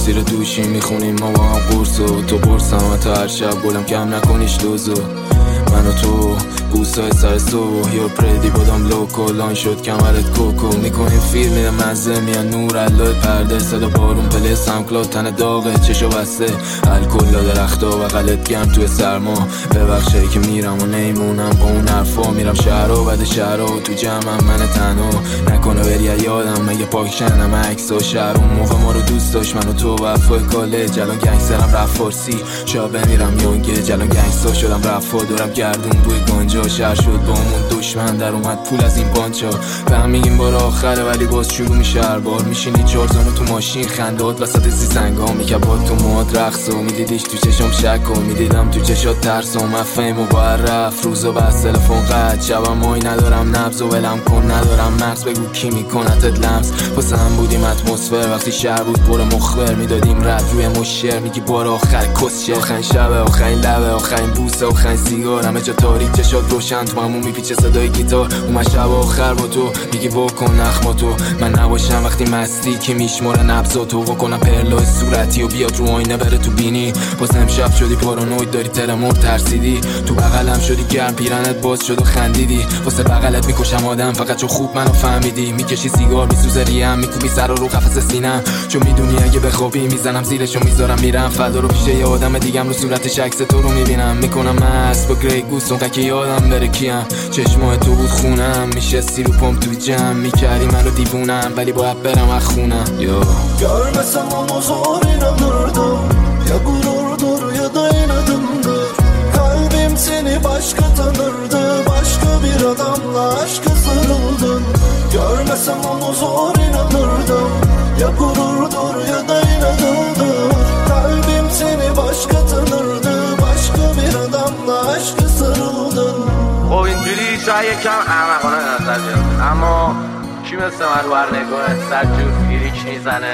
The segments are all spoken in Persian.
زیر دوشی میخونیم ما با هم قرصو تو برسم تا هر شب گلم کم نکنیش دوزو من و تو بوسای سر صبح یا پردی بادم لوکو لان شد کمرت کوکو میکنیم فیلم میده مزه میان نور علای پرده صدا بارون پله سمکلاد تن داغه چشو بسته الکل درختا و غلط گرم توی سرما ببخشی که میرم و نیمونم با اون حرفا میرم شهر و بعد شهر و تو جمعم من تنها نکنه بری یادم مگه پاکشنم عکس و شهر اون موقع ما رو دوست داشت من و تو وفای کالج الان گنگسترم رفت فارسی شا بمیرم یونگه جلان گنگستر شدم رفا دورم گردون بوی گنجا شهر شد با همون دشمن در اومد پول از این پانچا به هم میگیم بار آخره ولی باز شروع میشه هر بار میشینی چارزانو تو ماشین خندات وسط زیزنگا میکبات تو مواد رقص و میدیدیش تو چشم شک و میدیدم تو چشات ترس و من فهم و باید رفت روزا بس تلفن قد شبم مای ندارم نبض و ولم کن ندارم مغز بگو کی میکنتت لمس واسه هم بودیم اتمسفر وقتی شهر بود پر مخبر میدادیم رد روی مشر میگی بار آخر کسشه آخرین شب آخرین لبه آخرین بوسه آخرین سیگار همه جا تاریک چشات روشن تو همون میپیچه صدای گیتار اومد شب آخر با تو میگی واکن نخماتو من نباشم وقتی مستی که میشماره نبضاتو واکنم پرلای صورتی و بیاد رو آینه بره تو بینی باز امشب شدی پارانوید داری ترمور ترسیدی تو بغلم شدی گرم پیرنت باز شد و خندیدی واسه بغلت میکشم آدم فقط چون خوب منو فهمیدی میکشی سیگار میسوزه ریم میکوبی سر رو قفس سینم چون میدونی اگه بخوابی میزنم زیرشو میذارم میرم فدا رو پیش یه آدم دیگم رو صورتش عکس تو رو میبینم میکنم مست با گری گوست اون که یادم بره کیم چشمای تو بود خونم میشستی رو پام توی جمع میکردی منو دیوونم ولی باید برم از خونم Görmesem onu zor inanırdım Ya gururdur ya da inadımdır Kalbim seni başka tanırdı Başka bir adamla aşka sarıldın Görmesem onu zor inanırdım Ya gururdur ya da inadımdır Kalbim seni başka tanırdı Başka bir adamla aşka sarıldın خب اینجوری شاید یکم احمقانه نظر بیاد اما کی مثل من رو هر نگاه سرجور گیریک میزنه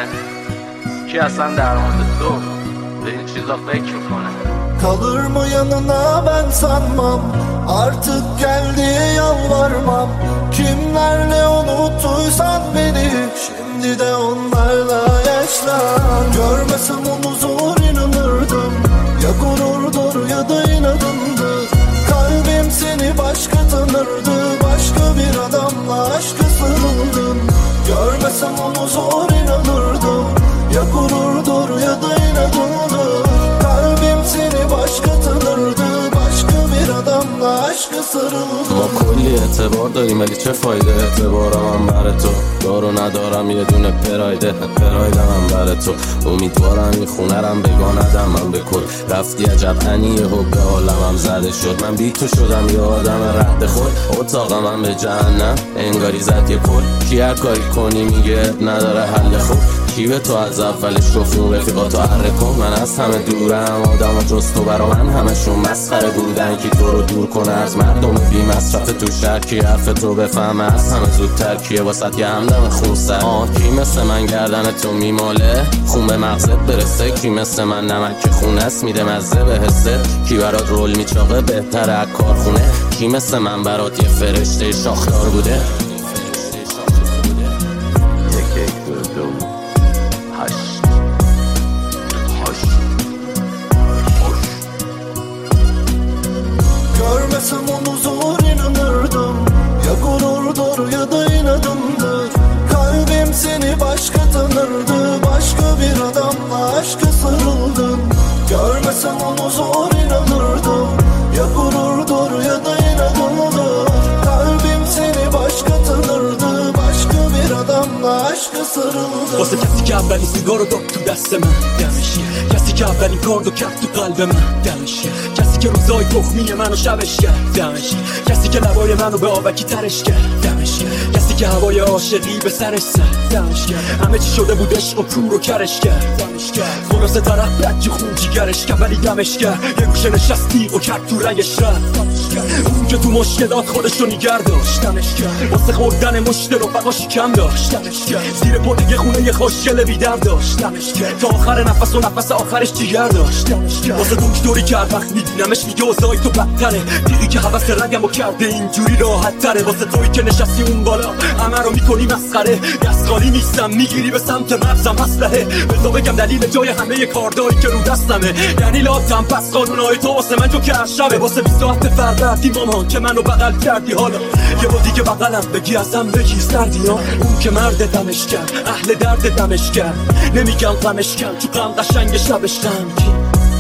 کی اصلا در مورد تو به این چیزا فکر میکنه Kalır mı yanına ben sanmam Artık gel diye yalvarmam Kimlerle unuttuysan beni Şimdi de onlarla yaşlan Görmesem onu zor inanırdım Ya gururdur ya da inadımdır Kalbim seni başka tanırdı Başka bir adamla aşka sarıldın Görmesem onu zor inanırdım Ya gururdur ya da inadımdır Kalbim seni başka tanırdı Başka bir adamla aşka sarıldı ما کلی اعتبار داریم ولی چه فایده اعتبارم هم بر تو دارو ندارم یه دونه پرایدم هم بر تو امیدوارم این خونرم بگاندم من به کل رفتی عجب انی حب عالمم زده شد من بی تو شدم یه آدم رد خود اتاقم هم به جهنم انگاری زد یه پل کی هر کاری کنی میگه نداره حل خوب کی به تو از اولش گفت اون رفیقاتو حره کن من از همه دورم آدم ها جز تو برا من همشون مسخره بودن کی تو رو دور کنه از مردم بی مصرف تو شهر کی حرف تو بفهمه از همه زودتر کیه واسط یه همدم خون سر کی مثل من گردن تو میماله خون به مغزت برسه کی مثل من نمک خونه است میده مزه به حسه کی برات رول میچاقه بهتره از کارخونه کی مثل من برات یه فرشته شاخدار بوده Görmesem onu zor inanırdım Ya gururdur ya da inadımdır Kalbim seni başka tanırdı Başka bir adamla aşka sarıldın Görmesem onu zor inanırdım Ya gururdur ya da inadımdır Kalbim seni başka tanırdı Başka bir adamla aşka sarıldın واسه کسی که اولین سیگار رو داد تو دست من دمش کسی که اولین کاردو کرد تو قلب من دمش کسی که روزای تخمی منو شبش کرد دمش کسی که لبای منو به آبکی ترش کرد دمش کسی که هوای عاشقی به سرش زد دمش همه چی شده بود عشق و کور و کرش کرد دمش خلاصه طرف بچه خون جیگرش کرد ولی دمش کرد یه گوشه نشستی و کرد تو رگش رد اون که تو مشکلات خودشو نیگر داشت دمش واسه خوردن مشت رفقا شکم داشت دمش زیر پل یه خونه یه خوشگل بیدم داشت تا آخر نفس و نفس آخرش جیگر داشت واسه دکتری که هر وقت میبینمش میگه اوضاعی تو بدتره دیدی که حوث رگمو کرده اینجوری راحت تره واسه توی که نشستی اون بالا همه رو میکنی مسخره، دست خالی نیستم میگیری به سمت مغزم اسلحه. بذار بگم دلیل جای همه کاردایی که رو دستمه، یعنی لاتم پس قانونای تو واسه من جو که شبه. واسه 20 ساعت فردردی مامان که منو بغل کردی، حالا یه با دیگه بغلم بگی ازم بگیر سردی ها. اون که مرد دمش کرد، اهل درد دمش کرد، نمیگم غمش کرد تو غم قشنگ شبش غمگین.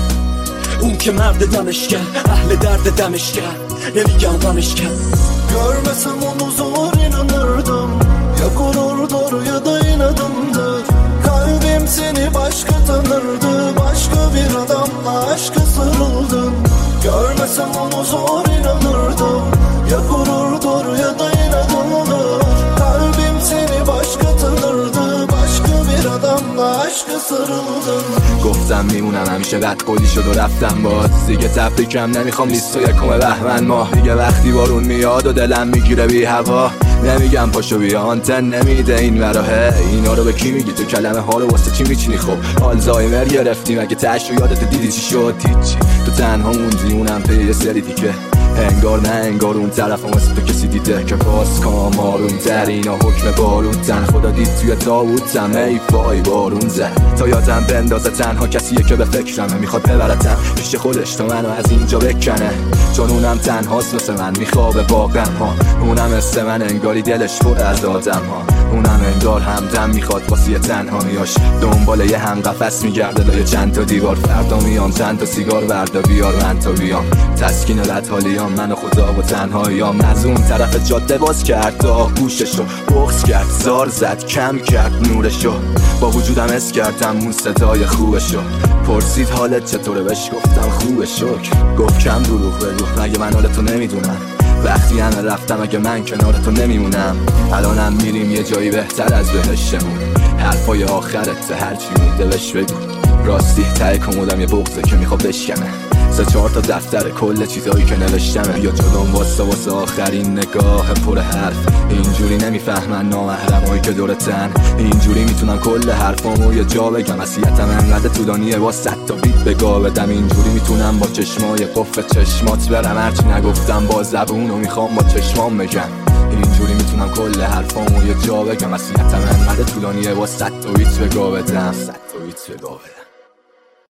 اون که مرد دمش کرد، اهل درد dəmiş gəl, nemigan danış gəl. Görmesem onu zor inanırdım, ya gururdur ya da inadımdır. Kalbim seni başka tanırdı, başka bir adamla aşka sarıldın. Görmesem onu zor inanırdım, ya gururdur ya da inadımdır. Kalbim seni başka tanırdı, başka bir adamla aşka sarıldın. گفتم میمونم همیشه بد قولی شد و رفتم باز دیگه تبریکم نمیخوام لیست و یکم بهمن ماه دیگه وقتی بارون میاد و دلم میگیره بی هوا نمیگم پاشو بیا آنتن نمیده این وراهه اینا رو به کی میگی تو کلمه ها رو واسه چی میچینی خب آلزایمر گرفتیم اگه تش رو یادت دیدی چی شد هیچی تو تنها موندی اونم پی یه سری دیگه انگار نه انگار اون طرف واسه تو کسی دیده که باز کام آروم تر اینا حکم بارون تن خدا دید توی تابوتم ای وای بارون زد تا یادم بندازه تنها کسیه که به فکرمه میخواد ببرتم پیش خودش تا منو از اینجا بکنه چون اونم تنهاست مثل من میخوابه با غم ها اونم مثل من انگاری دلش پر از آدم ها اونم انگار همدم میخواد واسه تنهاییاش دنبال یه هم قفس میگرده لای چند تا دیوار فردا میام چند تا سیگار وردا بیار من تا بیام تسکین بدحالیام من و خدا و تنهاییام از اون طرف جاده باز کرد تا گوششو بغض کرد زار زد کم کرد نورشو با وجودم حس کردم اون صدای خوبشو پرسید حالت چطوره بهش گفتم خوبه شکر گفت کم دروغ بگو مگه من حالتو نمیدونم وقتی همه رفتم اگه من کنارتو نمیمونم الانم میریم یه جایی بهتر از بهشتمون حرفای آخرت هرچی مونده بهش بگو راستی ته کمودم یه بغضه که میخواد بشکنه 3-4 تا دفتر کل چیزایی که نوشتمه یا جلوم واسه آخرین نگاه پر حرف اینجوری نمیفهمن نامحرمایی که دورتن اینجوری میتونم کل حرفامو یه جا بگم وصیتم انقدر طولانیه با 100 تا بیت بگا بدم اینجوری میتونم با چشمای قفل چشمات برم هرچی نگفتم با زبونو میخوام با چشمام بگم اینجوری میتونم کل حرفامو یه جا بگم وصیتم انقدر طولانیه با 100 تا بیت بگا بدم 100 تا بیت بگا بدم